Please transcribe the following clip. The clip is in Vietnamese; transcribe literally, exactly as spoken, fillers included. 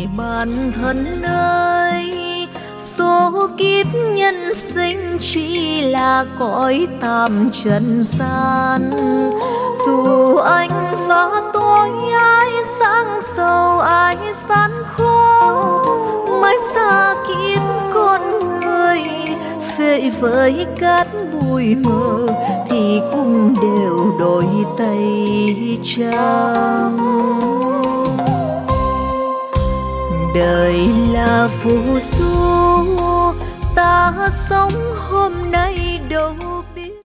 bản thân ơi, số kiếp nhân sinh chỉ là cõi tạm trần gian. Dù anh gió tối ai sáng sầu ai gian khổ, mãi xa kiếp con người về với cát bụi mờ thì cũng đều đổi tay trắng. Đời là phù du, ta sống hôm